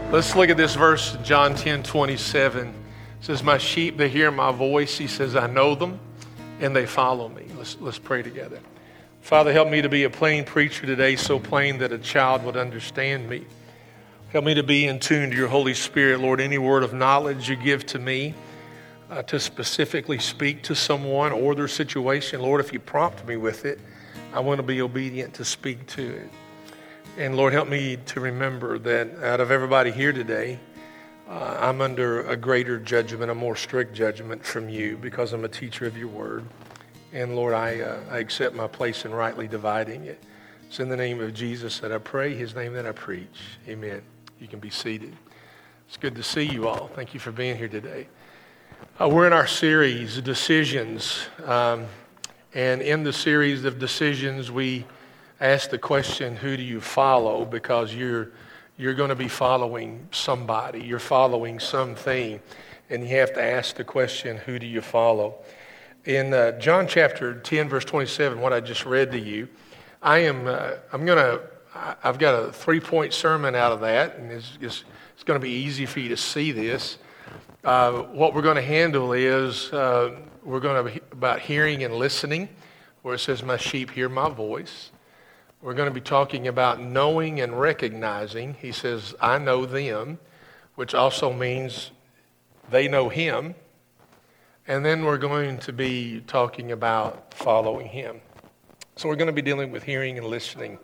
Let's look at this verse, John 10:27. It says, my sheep, they hear my voice. He says, I know them and they follow me. Let's pray together. Father, help me to be a plain preacher today, so plain that a child would understand me. Help me to be in tune to your Holy Spirit. Lord, any word of knowledge you give to me to specifically speak to someone or their situation, Lord, if you prompt me with it, I want to be obedient to speak to it. And Lord, help me to remember that out of everybody here today, I'm under a greater judgment, a more strict judgment from you because I'm a teacher of your word. And Lord, I accept my place in rightly dividing it. It's in the name of Jesus that I pray, his name that I preach. Amen. You can be seated. It's good to see you all. Thank you for being here today. We're in our series, Decisions. And in the series of decisions, we ask the question, who do you follow? Because you're going to be following somebody. You're following something. And you have to ask the question, who do you follow? In John chapter 10, verse 27, what I just read to you, I've got a 3-point sermon out of that, and it's going to be easy for you to see this. What we're going to handle is we're going to be about hearing and listening, where it says, my sheep hear my voice. We're going to be talking about knowing and recognizing. He says, I know them, which also means they know him. And then we're going to be talking about following him. So we're going to be dealing with hearing and listening.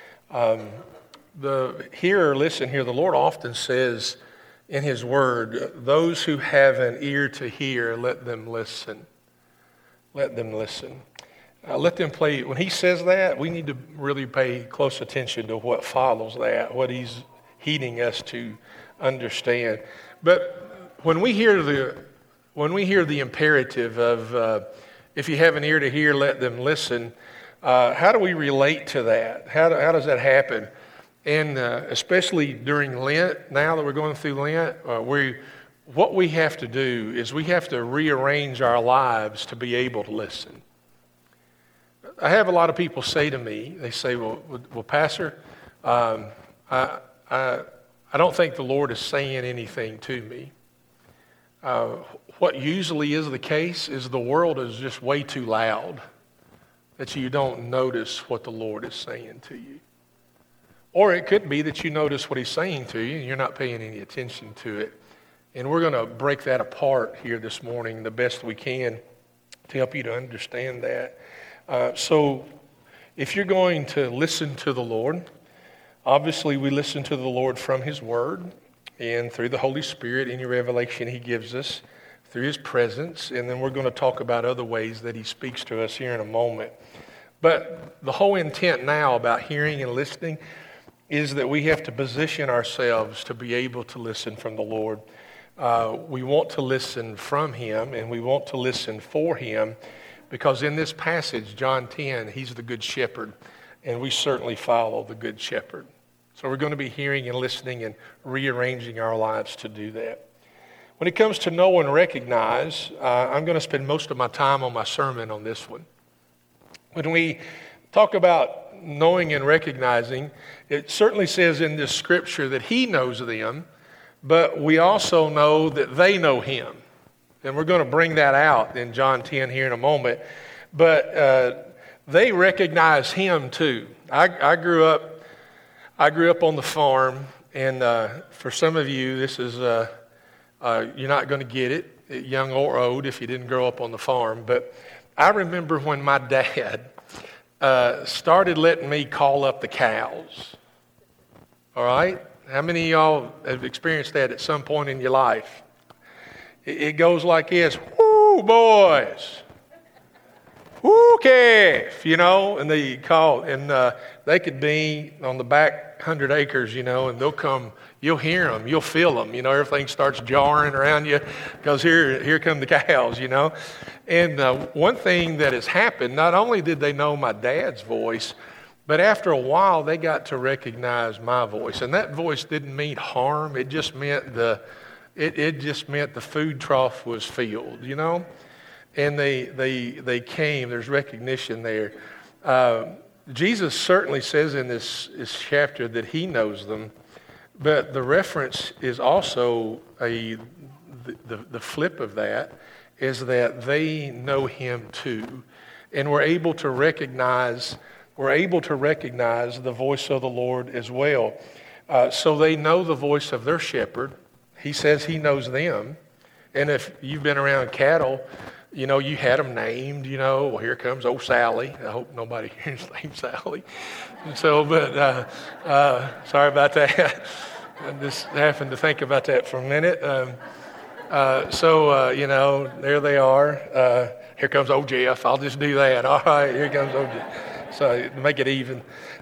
The hear or listen here, the Lord often says in his word, those who have an ear to hear, let them listen. Let them listen. Let them play. When he says that, we need to really pay close attention to what follows that, what he's heeding us to understand. But when we hear the imperative of if you have an ear to hear, let them listen, how do we relate to that? How does that happen? And especially during Lent, now that we're going through Lent, what we have to do is we have to rearrange our lives to be able to listen. I have a lot of people say to me, they say, well Pastor, I don't think the Lord is saying anything to me. What usually is the case is the world is just way too loud that you don't notice what the Lord is saying to you. Or it could be that you notice what he's saying to you and you're not paying any attention to it. And we're going to break that apart here this morning the best we can to help you to understand that. So if you're going to listen to the Lord, obviously we listen to the Lord from his word and through the Holy Spirit, any revelation he gives us, through his presence, and then we're going to talk about other ways that he speaks to us here in a moment. But the whole intent now about hearing and listening is that we have to position ourselves to be able to listen from the Lord. We want to listen from him, and we want to listen for him, because in this passage, John 10, he's the good shepherd, and we certainly follow the good shepherd. So we're going to be hearing and listening and rearranging our lives to do that. When it comes to know and recognize, I'm going to spend most of my time on my sermon on this one. When we talk about knowing and recognizing, it certainly says in this scripture that he knows them, but we also know that they know him. And we're going to bring that out in John 10 here in a moment. But they recognize him too. I grew up on the farm, and for some of you, this is you're not going to get it, young or old, if you didn't grow up on the farm. But I remember when my dad started letting me call up the cows. All right? How many of y'all have experienced that at some point in your life? It goes like this, whoo, boys, whoo, calf, and they call, and they could be on the back 100 acres, and they'll come, you'll hear them, you'll feel them, everything starts jarring around you, because here come the cows, And one thing that has happened, not only did they know my dad's voice, but after a while, they got to recognize my voice, and that voice didn't mean harm, it just meant It just meant the food trough was filled, And they came. There's recognition there. Jesus certainly says in this chapter that he knows them. But the reference is also the flip of that is that they know him too. And we're able to recognize the voice of the Lord as well. So they know the voice of their shepherd. He says he knows them. And if you've been around cattle, you know, you had them named, you know, well, here comes old Sally. I hope nobody hears the name Sally. And so, but sorry about that. I just happened to think about that for a minute. You know, there they are. Here comes old Jeff. I'll just do that. All right, here comes old Jeff. So to make it even.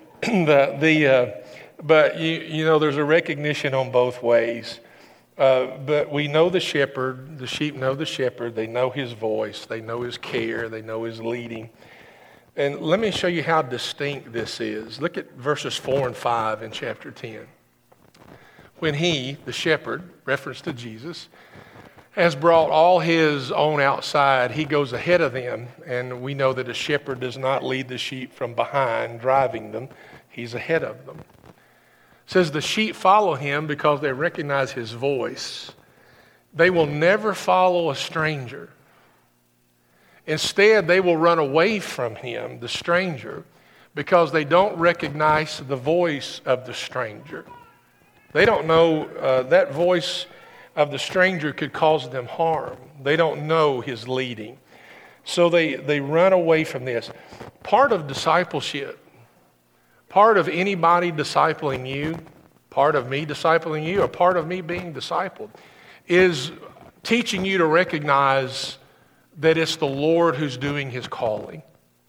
But you know, there's a recognition on both ways. But we know the shepherd. The sheep know the shepherd. They know his voice. They know his care. They know his leading. And let me show you how distinct this is. Look at verses 4 and 5 in chapter 10. When he, the shepherd, reference to Jesus, has brought all his own outside, he goes ahead of them. And we know that a shepherd does not lead the sheep from behind, driving them. He's ahead of them. It says the sheep follow him because they recognize his voice. They will never follow a stranger. Instead, they will run away from him, the stranger, because they don't recognize the voice of the stranger. They don't know that voice of the stranger could cause them harm. They don't know his leading. So they run away from this. Part of discipleship, part of anybody discipling you, part of me discipling you, or part of me being discipled, is teaching you to recognize that it's the Lord who's doing his calling.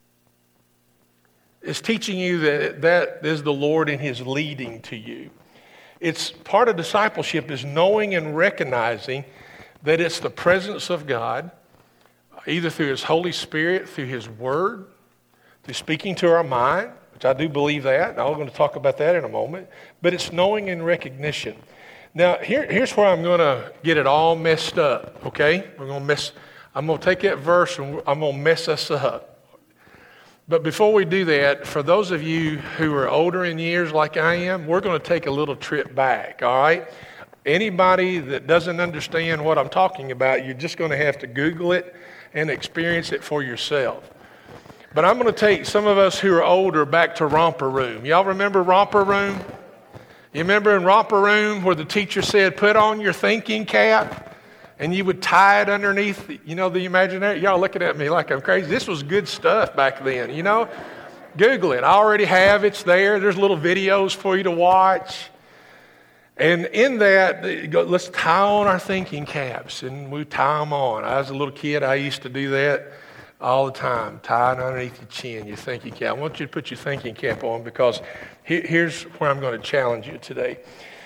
It's teaching you that is the Lord in his leading to you. It's part of discipleship is knowing and recognizing that it's the presence of God, either through his Holy Spirit, through his word, through speaking to our mind, which I do believe that, and I'm going to talk about that in a moment, but it's knowing and recognition. Now, here's where I'm going to get it all messed up, okay? I'm going to take that verse and I'm going to mess us up. But before we do that, for those of you who are older in years like I am, we're going to take a little trip back, all right? Anybody that doesn't understand what I'm talking about, you're just going to have to Google it and experience it for yourself. But I'm going to take some of us who are older back to Romper Room. Y'all remember Romper Room? You remember in Romper Room where the teacher said, put on your thinking cap? And you would tie it underneath, you know, the imaginary. Y'all looking at me like I'm crazy. This was good stuff back then, you know. Google it. I already have. It's there. There's little videos for you to watch. And in that, let's tie on our thinking caps. And we tie them on. I was a little kid. I used to do that all the time. Tie it underneath your chin, your thinking cap. I want you to put your thinking cap on because here's where I'm going to challenge you today.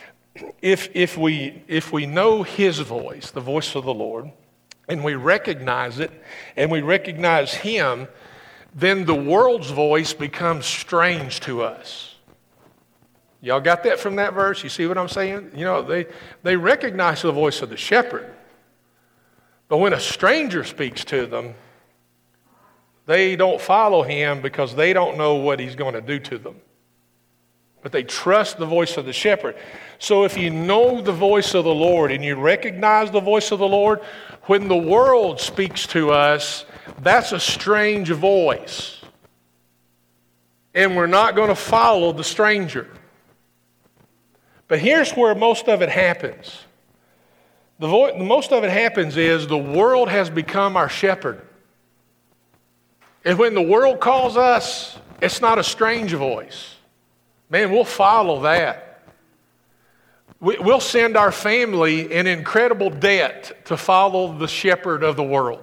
If we know his voice, the voice of the Lord, and we recognize it, and we recognize him, then the world's voice becomes strange to us. Y'all got that from that verse? You see what I'm saying? You know, they recognize the voice of the shepherd, but when a stranger speaks to them, they don't follow him because they don't know what he's going to do to them. But they trust the voice of the shepherd. So if you know the voice of the Lord and you recognize the voice of the Lord, when the world speaks to us, that's a strange voice. And we're not going to follow the stranger. But here's where most of it happens. Most of it happens is the world has become our shepherd. And when the world calls us, it's not a strange voice. Man, we'll follow that. We'll send our family in incredible debt to follow the shepherd of the world.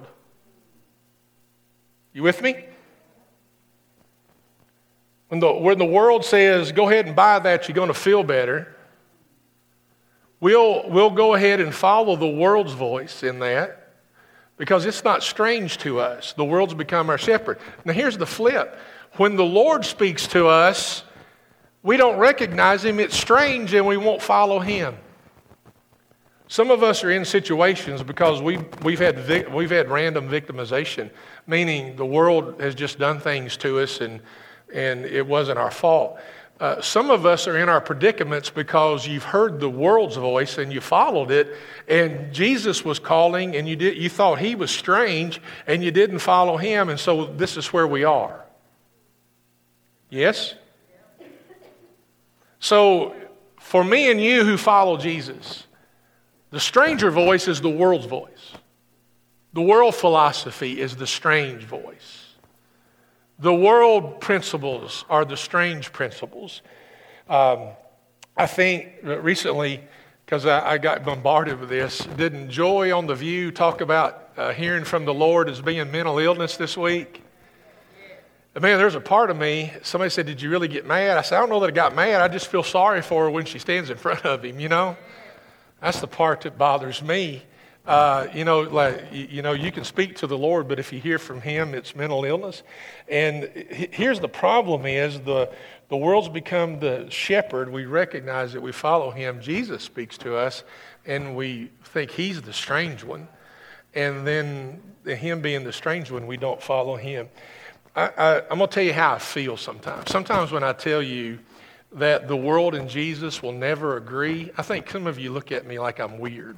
You with me? When the world says, go ahead and buy that, you're going to feel better, we'll go ahead and follow the world's voice in that because it's not strange to us. The world's become our shepherd. Now here's the flip. When the Lord speaks to us, we don't recognize him, it's strange, and we won't follow him. Some of us are in situations because we've had random victimization, meaning the world has just done things to us and it wasn't our fault. Some of us are in our predicaments because you've heard the world's voice and you followed it, and Jesus was calling, and you thought he was strange, and you didn't follow him, and so this is where we are. Yes? So, for me and you who follow Jesus, the stranger voice is the world's voice. The world philosophy is the strange voice. The world principles are the strange principles. I think recently, because I got bombarded with this, didn't Joy on The View talk about hearing from the Lord as being mental illness this week? Man, there's a part of me, somebody said, did you really get mad? I said, I don't know that I got mad. I just feel sorry for her when she stands in front of him, you know? That's the part that bothers me. You can speak to the Lord, but if you hear from him, it's mental illness. And here's the problem is the world's become the shepherd. We recognize that we follow him. Jesus speaks to us, and we think he's the strange one. And then him being the strange one, we don't follow him. I'm going to tell you how I feel sometimes. Sometimes when I tell you that the world and Jesus will never agree, I think some of you look at me like I'm weird.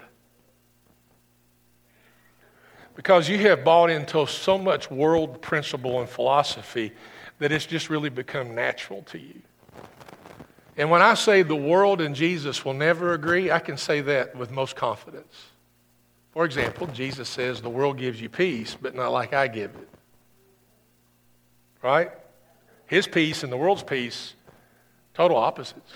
Because you have bought into so much world principle and philosophy that it's just really become natural to you. And when I say the world and Jesus will never agree, I can say that with most confidence. For example, Jesus says the world gives you peace, but not like I give it. Right? His peace and the world's peace, total opposites.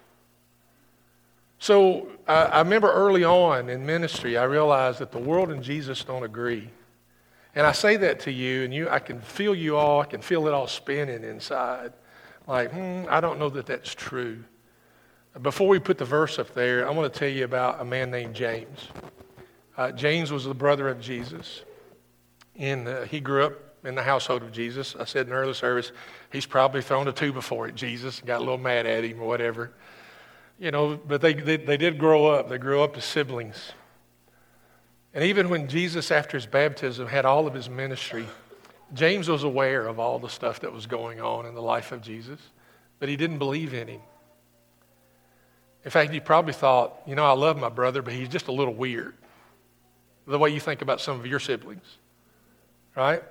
So I remember early on in ministry, I realized that the world and Jesus don't agree. And I say that to you, and I can feel you all, I can feel it all spinning inside. Like, I don't know that that's true. Before we put the verse up there, I want to tell you about a man named James. James was the brother of Jesus. And he grew up in the household of Jesus. I said in the early service, he's probably thrown a two before at Jesus and got a little mad at him or whatever. You know, but they did grow up. They grew up as siblings. And even when Jesus, after his baptism, had all of his ministry, James was aware of all the stuff that was going on in the life of Jesus, but he didn't believe in him. In fact, he probably thought, I love my brother, but he's just a little weird. The way you think about some of your siblings, right?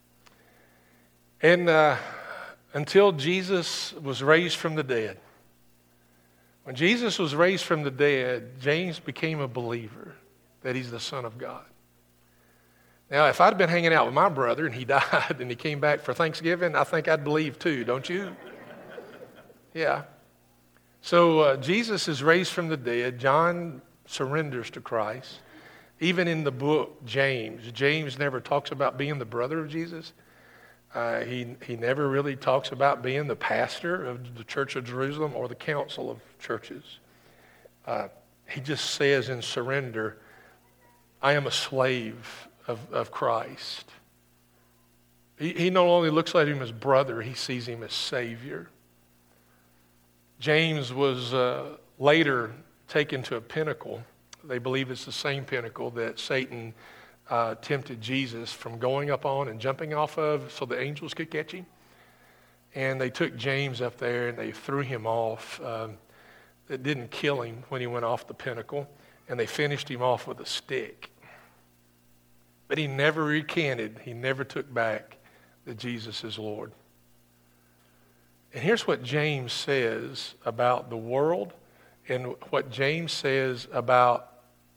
And until Jesus was raised from the dead. When Jesus was raised from the dead, James became a believer that he's the Son of God. Now, if I'd been hanging out with my brother and he died and he came back for Thanksgiving, I think I'd believe too, don't you? Yeah. So Jesus is raised from the dead. John surrenders to Christ. Even in the book James never talks about being the brother of Jesus. He never really talks about being the pastor of the Church of Jerusalem or the council of churches. He just says in surrender, I am a slave of Christ. He not only looks at him as brother, he sees him as Savior. James was later taken to a pinnacle. They believe it's the same pinnacle that Satan tempted Jesus from going up on and jumping off of so the angels could catch him. And they took James up there and they threw him off. It didn't kill him when he went off the pinnacle. And they finished him off with a stick. But he never recanted. He never took back that Jesus is Lord. And here's what James says about the world and what James says about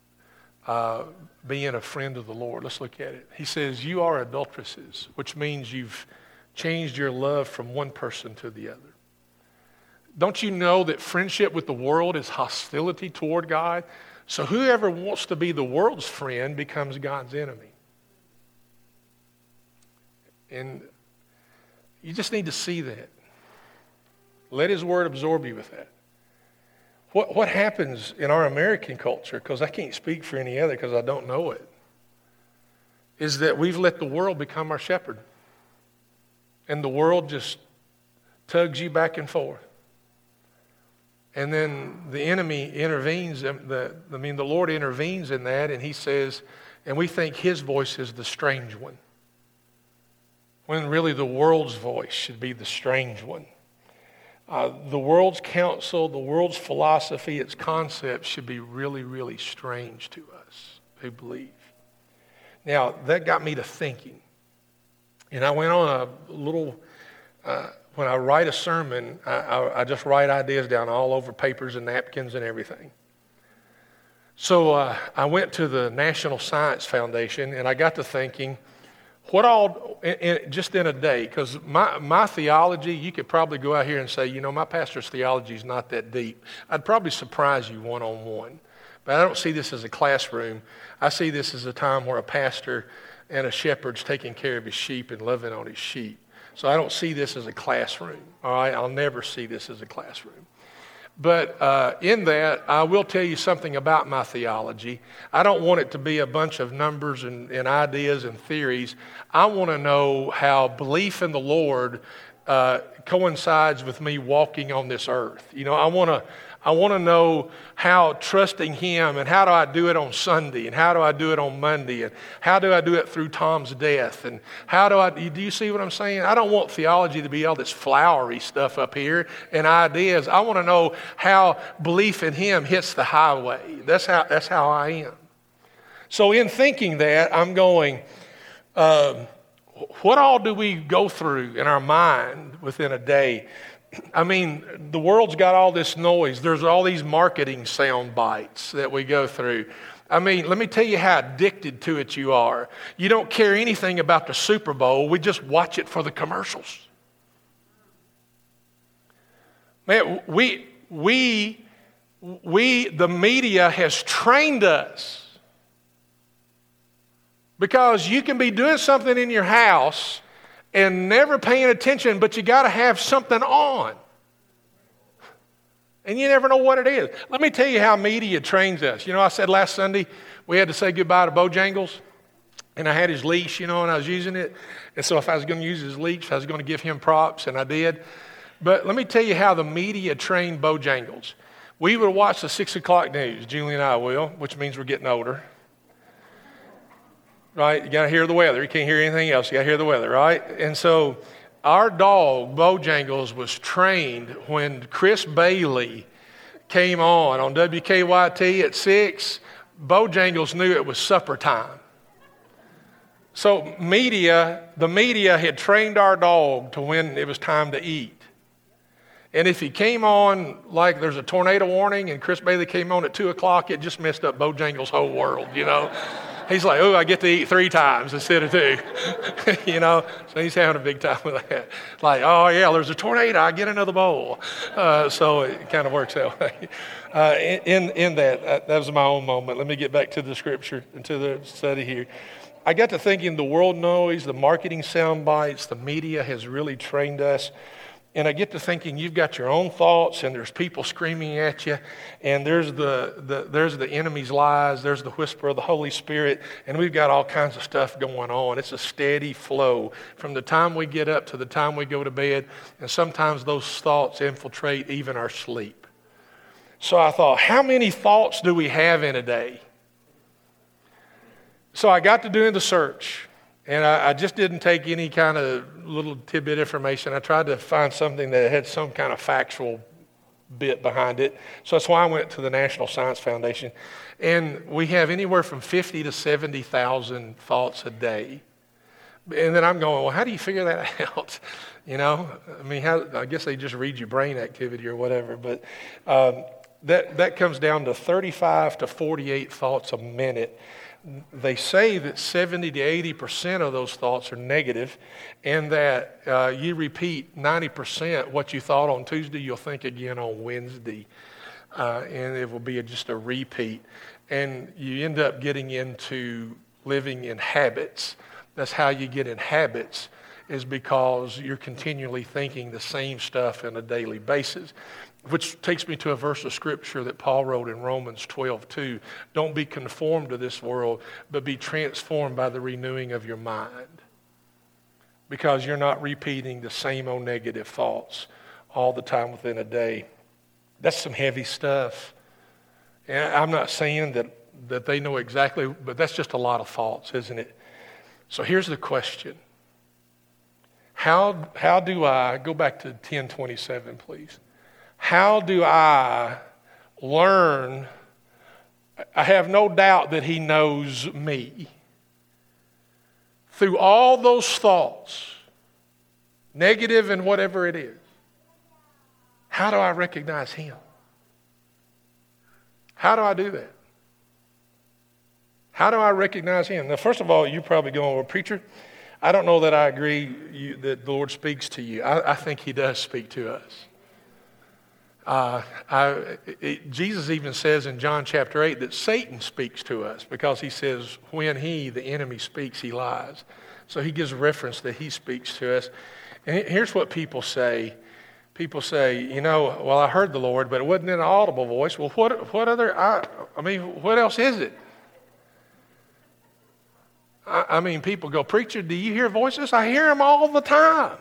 being a friend of the Lord. Let's look at it. He says, you are adulteresses, which means you've changed your love from one person to the other. Don't you know that friendship with the world is hostility toward God? So whoever wants to be the world's friend becomes God's enemy. And you just need to see that. Let his word absorb you with that. What happens in our American culture, because I can't speak for any other because I don't know it, is that we've let the world become our shepherd. And the world just tugs you back and forth. And then the enemy intervenes, the Lord intervenes in that, and he says, and we think his voice is the strange one. When really the world's voice should be the strange one. The world's counsel, the world's philosophy, its concepts should be really, really strange to us who believe. Now, that got me to thinking. And I went on a little, when I write a sermon, I just write ideas down all over papers and napkins and everything. So I went to the National Science Foundation, and I got to thinking, what all, just in a day, because my theology, you could probably go out here and say, my pastor's theology is not that deep. I'd probably surprise you one-on-one. But I don't see this as a classroom. I see this as a time where a pastor and a shepherd's taking care of his sheep and loving on his sheep. So I don't see this as a classroom, all right? I'll never see this as a classroom. But in that, I will tell you something about my theology. I don't want it to be a bunch of numbers and ideas and theories. I want to know how belief in the Lord coincides with me walking on this earth. I want to know how trusting Him, and how do I do it on Sunday, and how do I do it on Monday, and how do I do it through Tom's death, and do you see what I'm saying? I don't want theology to be all this flowery stuff up here and ideas. I want to know how belief in Him hits the highway. That's how I am. So in thinking that, I'm going, what all do we go through in our mind within a day? I mean, the world's got all this noise. There's all these marketing sound bites that we go through. I mean, let me tell you how addicted to it you are. You don't care anything about the Super Bowl. We just watch it for the commercials. Man, the media has trained us. Because you can be doing something in your house and never paying attention, but you got to have something on. And you never know what it is. Let me tell you how media trains us. I said last Sunday we had to say goodbye to Bojangles, and I had his leash, and I was using it. And so if I was going to use his leash, I was going to give him props, and I did. But let me tell you how the media trained Bojangles. We would watch the 6 o'clock news, Julie and I will, which means we're getting older. Right? You got to hear the weather. You can't hear anything else. You got to hear the weather, right? And so our dog, Bojangles, was trained when Chris Bailey came on WKYT at 6. Bojangles knew it was supper time. So the media had trained our dog to when it was time to eat. And if he came on like there's a tornado warning and Chris Bailey came on at 2 o'clock, it just messed up Bojangles' whole world, He's like, I get to eat 3 times instead of 2, So he's having a big time with that. Like, oh, yeah, there's a tornado. I get another bowl. So it kind of works that way. In that was my own moment. Let me get back to the scripture and to the study here. I got to thinking the world noise, the marketing sound bites, the media has really trained us. And I get to thinking you've got your own thoughts, and there's people screaming at you, and there's the enemy's lies, there's the whisper of the Holy Spirit, and we've got all kinds of stuff going on. It's a steady flow from the time we get up to the time we go to bed, and sometimes those thoughts infiltrate even our sleep. So I thought, how many thoughts do we have in a day? So I got to doing the search. And I just didn't take any kind of little tidbit information. I tried to find something that had some kind of factual bit behind it. So that's why I went to the National Science Foundation. And we have anywhere from 50 to 70,000 thoughts a day. And then I'm going, well, how do you figure that out? I guess they just read your brain activity or whatever. But that comes down to 35 to 48 thoughts a minute. They say that 70 to 80% of those thoughts are negative, and that you repeat 90% what you thought on Tuesday, you'll think again on Wednesday, and it will be just a repeat. And you end up getting into living in habits. That's how you get in habits, is because you're continually thinking the same stuff on a daily basis. Which takes me to a verse of scripture that Paul wrote in Romans 12:2. Don't be conformed to this world, but be transformed by the renewing of your mind. Because you're not repeating the same old negative thoughts all the time within a day. That's some heavy stuff. And I'm not saying that they know exactly, but that's just a lot of thoughts, isn't it? So here's the question. How do I, go back to 10:27, please. How do I learn? I have no doubt that he knows me. Through all those thoughts, negative and whatever it is, how do I recognize him? How do I do that? How do I recognize him? Now, first of all, you're probably going, well, preacher, I don't know that I agree that the Lord speaks to you. I think he does speak to us. Jesus even says in John chapter 8 that Satan speaks to us because he says when the enemy speaks, he lies. So he gives reference that he speaks to us. And here's what people say. People say, well, I heard the Lord, but it wasn't in an audible voice. Well, what else is it? People go, preacher, do you hear voices? I hear them all the time.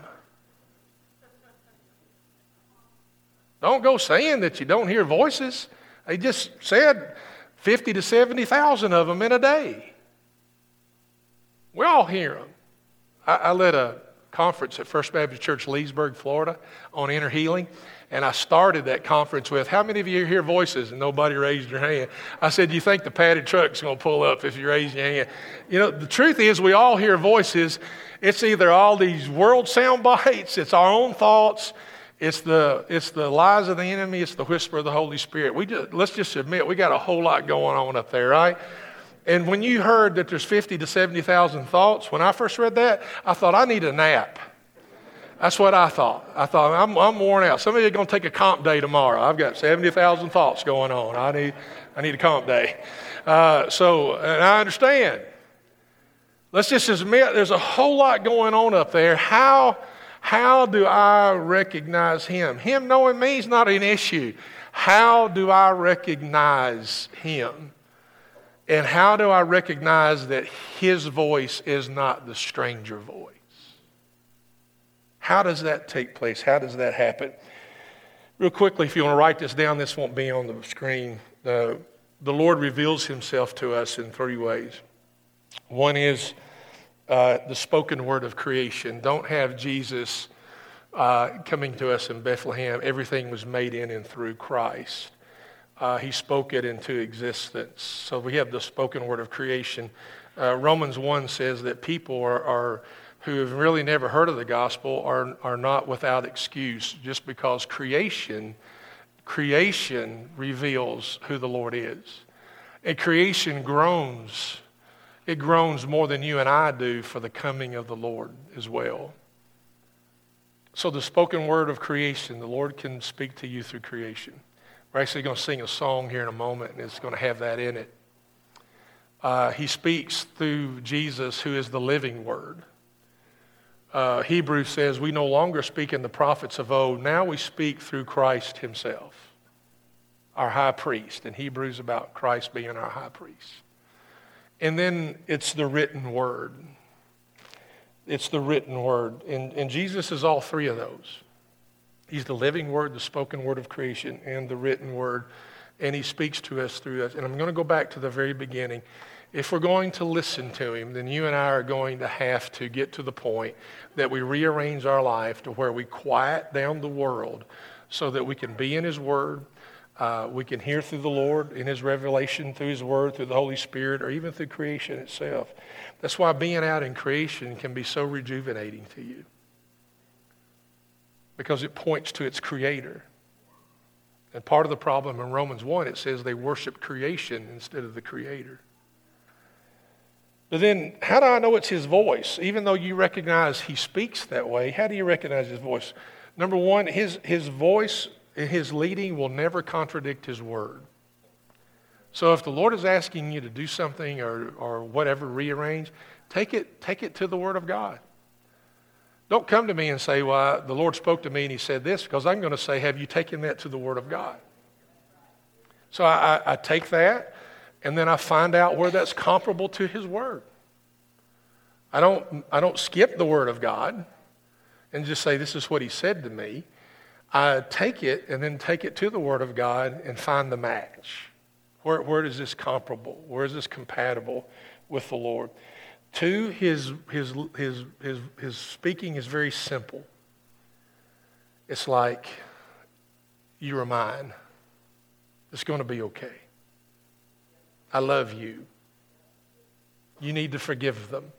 Don't go saying that you don't hear voices. They just said 50 to 70,000 of them in a day. We all hear them. I led a conference at First Baptist Church, Leesburg, Florida, on inner healing. And I started that conference with, how many of you hear voices? And nobody raised their hand. I said, you think the padded truck's going to pull up if you raise your hand? The truth is we all hear voices. It's either all these world sound bites, it's our own thoughts, it's the lies of the enemy, it's the whisper of the Holy Spirit. Let's just admit, we got a whole lot going on up there, right? And when you heard that there's 50 to 70,000 thoughts, when I first read that, I thought, I need a nap. That's what I thought. I'm worn out. Some of you are going to take a comp day tomorrow. I've got 70,000 thoughts going on. I need a comp day. And I understand. Let's just admit there's a whole lot going on up there. How do I recognize him? Him knowing me is not an issue. How do I recognize him? And how do I recognize that his voice is not the stranger voice? How does that take place? How does that happen? Real quickly, if you want to write this down, this won't be on the screen. The Lord reveals himself to us in three ways. One is the spoken word of creation. Don't have Jesus coming to us in Bethlehem. Everything was made in and through Christ. He spoke it into existence. So we have the spoken word of creation. Romans 1 says that people who have really never heard of the gospel are not without excuse just because creation reveals who the Lord is. And creation groans. It groans more than you and I do for the coming of the Lord as well. So the spoken word of creation, the Lord can speak to you through creation. We're actually going to sing a song here in a moment, and it's going to have that in it. He speaks through Jesus, who is the living word. Hebrews says, we no longer speak in the prophets of old. Now we speak through Christ himself, our high priest. And Hebrews about Christ being our high priest. And then it's the written word. It's the written word. And Jesus is all three of those. He's the living word, the spoken word of creation, and the written word. And he speaks to us through us. And I'm going to go back to the very beginning. If we're going to listen to him, then you and I are going to have to get to the point that we rearrange our life to where we quiet down the world so that we can be in his word. We can hear through the Lord in his revelation, through his word, through the Holy Spirit, or even through creation itself. That's why being out in creation can be so rejuvenating to you, because it points to its creator. And part of the problem in Romans 1, it says they worship creation instead of the creator. But then, how do I know it's his voice? Even though you recognize he speaks that way, how do you recognize his voice? Number one, his voice, his leading will never contradict his word. So if the Lord is asking you to do something or whatever, rearrange, take it to the Word of God. Don't come to me and say, well, the Lord spoke to me and he said this, because I'm going to say, have you taken that to the Word of God? So I take that, and then I find out where that's comparable to his word. I don't skip the Word of God and just say, this is what he said to me. I take it and then take it to the Word of God and find the match. Where is this comparable? Where is this compatible with the Lord? Two, his speaking is very simple. It's like, you are mine. It's going to be okay. I love you. You need to forgive them.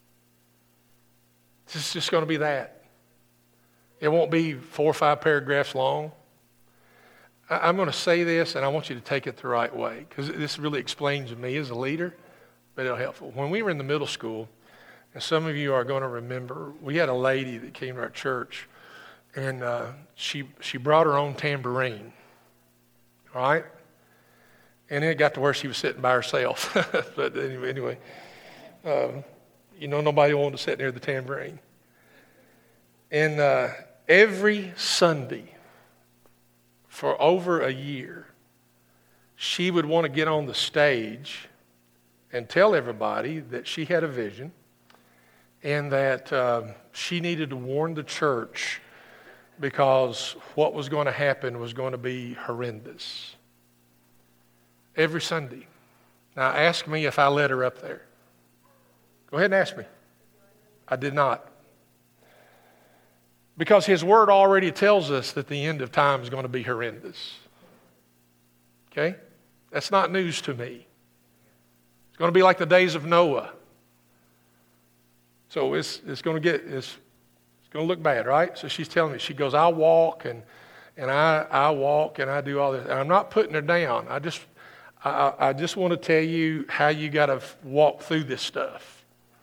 It's just going to be that. It won't be 4 or 5 paragraphs long. I'm going to say this, and I want you to take it the right way, because this really explains me as a leader, but it'll help. When we were in the middle school, and some of you are going to remember, we had a lady that came to our church, and she brought her own tambourine, all right? And then it got to where she was sitting by herself. But anyway, nobody wanted to sit near the tambourine. And every Sunday for over a year, she would want to get on the stage and tell everybody that she had a vision and that she needed to warn the church because what was going to happen was going to be horrendous. Every Sunday. Now ask me if I let her up there. Go ahead and ask me. I did not. Because his word already tells us that the end of time is going to be horrendous. Okay? That's not news to me. It's going to be like the days of Noah. So it's going to look bad, right? So she's telling me, she goes, I walk and I walk and I do all this. And I'm not putting her down. I just want to tell you how you got to walk through this stuff.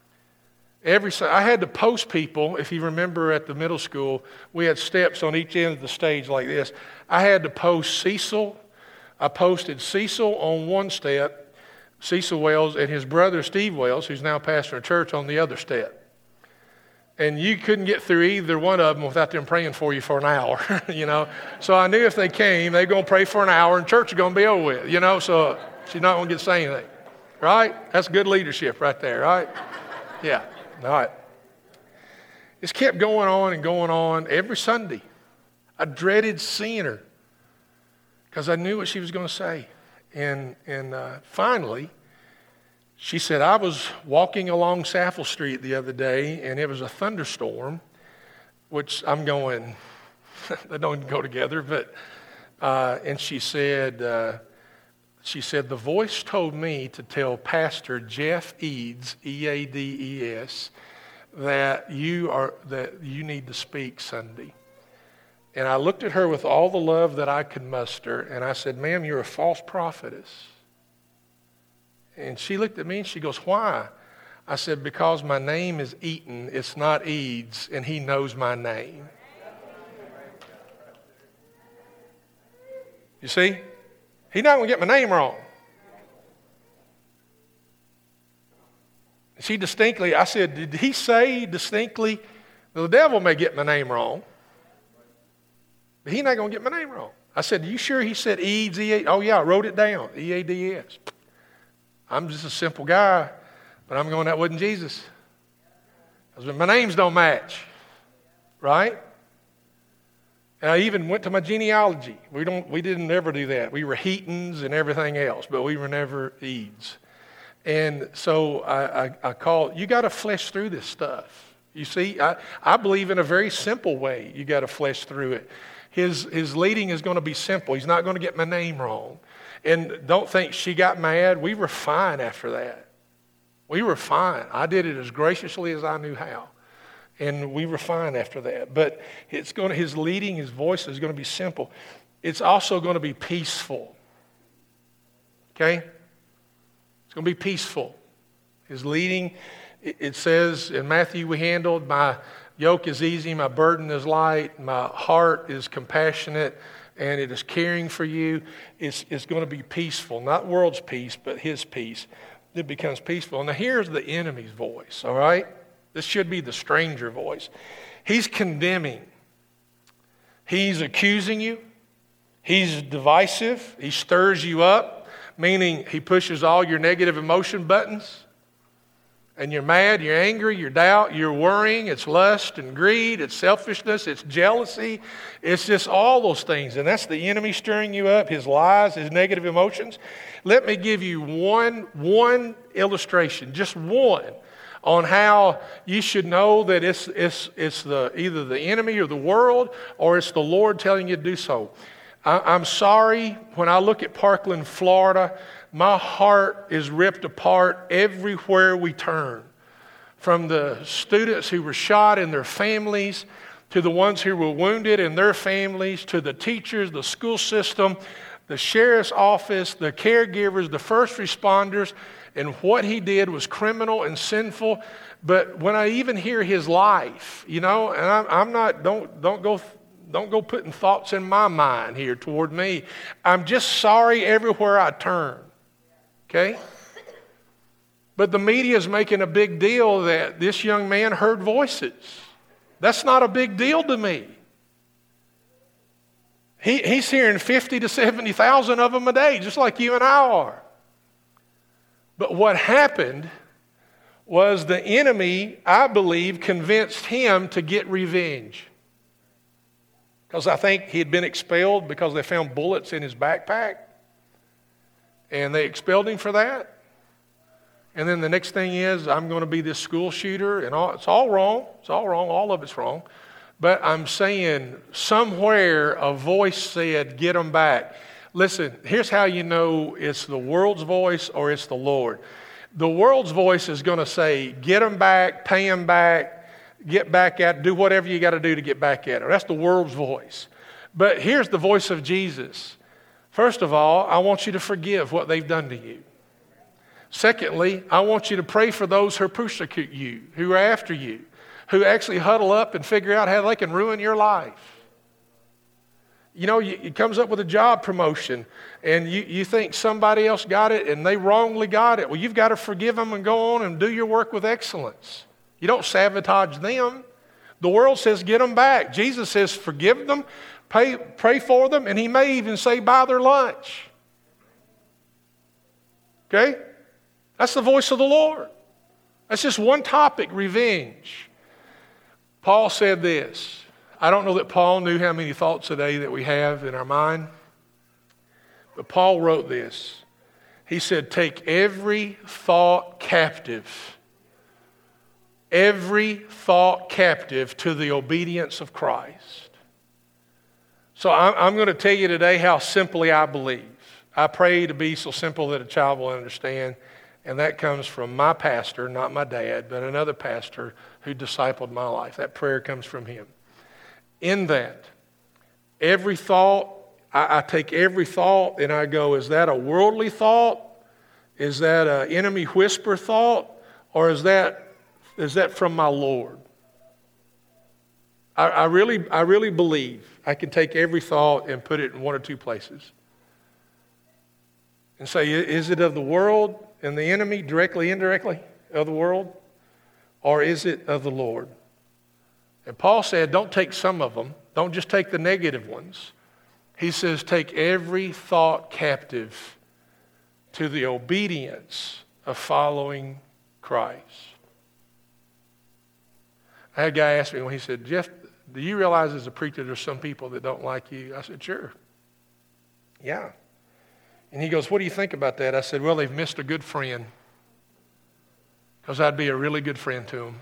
I had to post people, if you remember at the middle school, we had steps on each end of the stage like this. I had to post Cecil. I posted Cecil on one step, Cecil Wells, and his brother Steve Wells, who's now pastor of church, on the other step. And you couldn't get through either one of them without them praying for you for an hour, So I knew if they came, they were going to pray for an hour and church was going to be over with, So she's not going to get to say anything, right? That's good leadership right there, right? Yeah, all right. It's kept going on every Sunday. I dreaded seeing her because I knew what she was going to say. And finally, she said, I was walking along Saffel Street the other day, and it was a thunderstorm, which I'm going, they don't go together, but, and she said, the voice told me to tell Pastor Jeff Eads, E-A-D-E-S, that you need to speak Sunday. And I looked at her with all the love that I could muster, and I said, ma'am, you're a false prophetess. And she looked at me and she goes, why? I said, because my name is Eaton, it's not Eads, and he knows my name. You see? He's not going to get my name wrong. She distinctly, I said, did he say distinctly, the devil may get my name wrong, but he's not going to get my name wrong. I said, are you sure he said Eads, E-A-D? Oh yeah, I wrote it down, E-A-D-S. I'm just a simple guy, but I'm going, that wasn't Jesus. Because my names don't match, right? And I even went to my genealogy. We didn't ever do that. We were Heatons and everything else, but we were never Eads. And so I call, you got to flesh through this stuff. You see, I believe in a very simple way. You got to flesh through it. His leading is going to be simple. He's not going to get my name wrong. And don't think she got mad. We were fine after that. We were fine. I did it as graciously as I knew how. And we were fine after that. But his leading, his voice is going to be simple. It's also going to be peaceful. Okay? It's going to be peaceful. His leading, it says in Matthew we handled, my yoke is easy, my burden is light, my heart is compassionate, and it is caring for you. It's going to be peaceful. Not the world's peace, but his peace. It becomes peaceful. Now here's the enemy's voice, all right? This should be the stranger voice. He's condemning. He's accusing you. He's divisive. He stirs you up, meaning he pushes all your negative emotion buttons. And you're mad, you're angry, you're doubt, you're worrying. It's lust and greed, it's selfishness, it's jealousy. It's just all those things. And that's the enemy stirring you up, his lies, his negative emotions. Let me give you one illustration, just one, on how you should know that it's either the enemy or the world, or it's the Lord telling you to do so. I'm sorry, when I look at Parkland, Florida, my heart is ripped apart everywhere we turn. From the students who were shot and their families, to the ones who were wounded and their families, to the teachers, the school system, the sheriff's office, the caregivers, the first responders, and what he did was criminal and sinful. But when I even hear his life, and I'm not, don't go putting thoughts in my mind here toward me. I'm just sorry everywhere I turn. Okay? But the media is making a big deal that this young man heard voices. That's not a big deal to me. He's hearing 50 to 70,000 of them a day, just like you and I are. But what happened was the enemy, I believe, convinced him to get revenge. Because I think he had been expelled because they found bullets in his backpack. And they expelled him for that. And then the next thing is, I'm going to be this school shooter. And it's all wrong. It's all wrong. All of it's wrong. But I'm saying somewhere a voice said, get them back. Listen, here's how you know it's the world's voice or it's the Lord. The world's voice is going to say, get them back, pay them back, get back at it, do whatever you got to do to get back at it. That's the world's voice. But here's the voice of Jesus. First of all, I want you to forgive what they've done to you. Secondly, I want you to pray for those who persecute you, who are after you, who actually huddle up and figure out how they can ruin your life. It comes up with a job promotion, and you think somebody else got it, and they wrongly got it. Well, you've got to forgive them and go on and do your work with excellence. You don't sabotage them. The world says get them back. Jesus says forgive them, pray for them, and he may even say buy their lunch. Okay? That's the voice of the Lord. That's just one topic, revenge. Paul said this. I don't know that Paul knew how many thoughts a day that we have in our mind, but Paul wrote this. He said, take every thought captive to the obedience of Christ. So I'm going to tell you today how simply I believe. I pray to be so simple that a child will understand. And that comes from my pastor, not my dad, but another pastor who discipled my life. That prayer comes from him. In that, every thought, I take every thought and I go, is that a worldly thought? Is that an enemy whisper thought? Or is that from my Lord? I really believe I can take every thought and put it in one or two places. And say, is it of the world and the enemy, directly, indirectly, of the world? Or is it of the Lord? And Paul said, don't take some of them. Don't just take the negative ones. He says, take every thought captive to the obedience of following Christ. I had a guy ask me when he said, Jeff, do you realize as a preacher there's some people that don't like you? I said, sure. Yeah. And he goes, what do you think about that? I said, well, they've missed a good friend. Because I'd be a really good friend to them.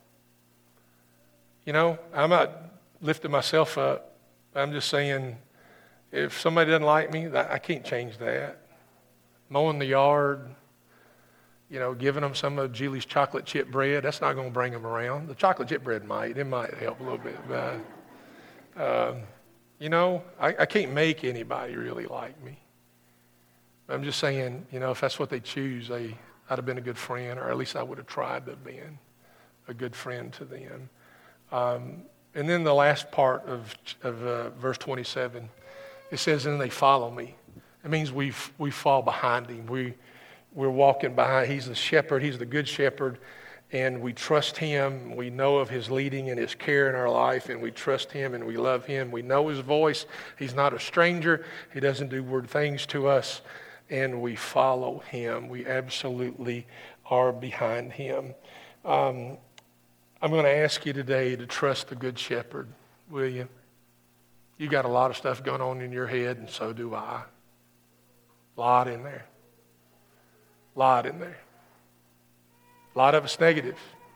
I'm not lifting myself up. I'm just saying, if somebody doesn't like me, I can't change that. Mowing the yard, giving them some of Julie's chocolate chip bread, that's not going to bring them around. The chocolate chip bread might. It might help a little bit. But, I can't make anybody really like me. I'm just saying, if that's what they choose, I'd have been a good friend, or at least I would have tried to have been a good friend to them. And then the last part of verse 27, it says, and they follow me. It means we fall behind him. We're walking behind. He's the shepherd. He's the good shepherd. And we trust him. We know of his leading and his care in our life. And we trust him and we love him. We know his voice. He's not a stranger. He doesn't do weird things to us. And we follow him. We absolutely are behind him. I'm going to ask you today to trust the Good Shepherd, will you? You got a lot of stuff going on in your head, and so do I. A lot in there. A lot of it's negative.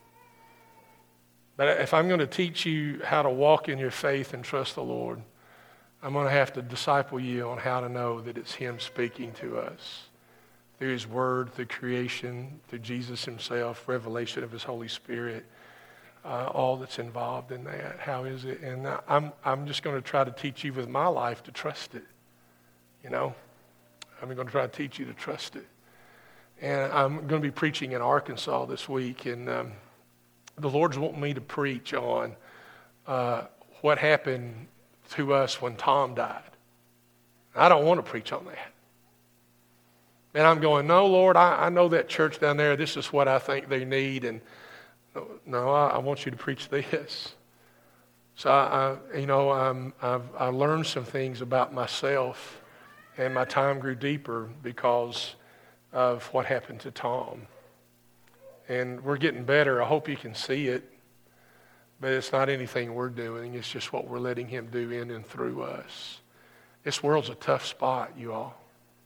But if I'm going to teach you how to walk in your faith and trust the Lord, I'm going to have to disciple you on how to know that it's Him speaking to us through His Word, through creation, through Jesus Himself, revelation of His Holy Spirit, all that's involved in that. How is it? And I'm just going to try to teach you with my life to trust it. You know, I'm going to try to teach you to trust it. And I'm going to be preaching in Arkansas this week, and the Lord's wanting me to preach on what happened to us when Tom died. I don't want to preach on that. And I'm going, no, Lord, I know that church down there. This is what I think they need. And no, I want you to preach this. So I learned some things about myself, and my time grew deeper because of what happened to Tom. And we're getting better. I hope you can see it. But it's not anything we're doing. It's just what we're letting Him do in and through us. This world's a tough spot, you all.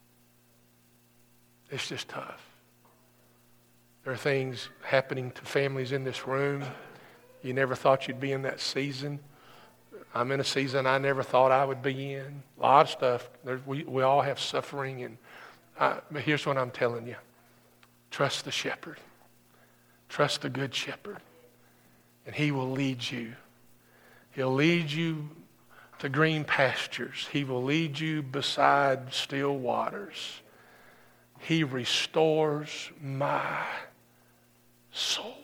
It's just tough. There are things happening to families in this room. You never thought you'd be in that season. I'm in a season I never thought I would be in. A lot of stuff. We all have suffering. But here's what I'm telling you. Trust the shepherd. Trust the good shepherd. And He will lead you. He'll lead you to green pastures. He will lead you beside still waters. He restores my soul.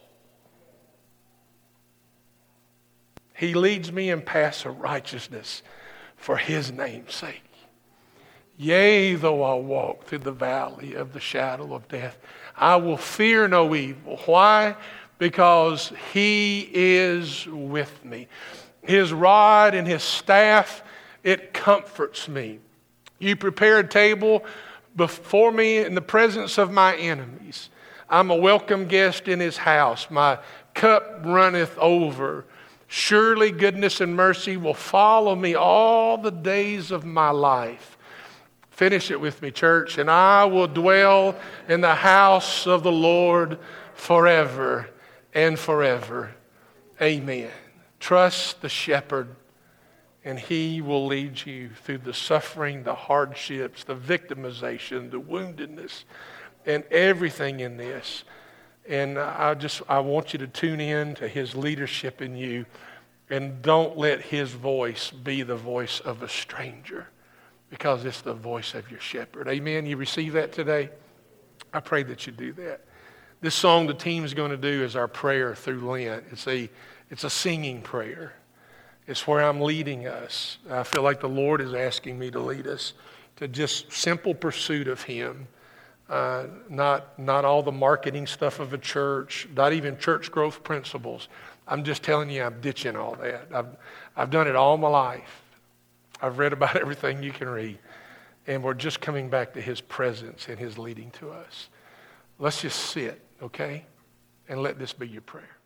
He leads me in paths of righteousness for His name's sake. Yea, though I walk through the valley of the shadow of death, I will fear no evil. Why? Because He is with me. His rod and His staff, it comforts me. You prepare a table before me in the presence of my enemies. I'm a welcome guest in His house. My cup runneth over. Surely goodness and mercy will follow me all the days of my life. Finish it with me, church. And I will dwell in the house of the Lord forever and forever. Amen. Trust the shepherd, and He will lead you through the suffering, the hardships, the victimization, the woundedness, and everything in this. And I want you to tune in to His leadership in you, and don't let His voice be the voice of a stranger, because it's the voice of your shepherd. Amen. You receive that today? I pray that you do that. This song the team's going to do is our prayer through Lent. It's a singing prayer. It's where I'm leading us. I feel like the Lord is asking me to lead us to just simple pursuit of Him. Not all the marketing stuff of a church, not even church growth principles. I'm just telling you, I'm ditching all that. I've done it all my life. I've read about everything you can read. And we're just coming back to His presence and His leading to us. Let's just sit, okay? And let this be your prayer.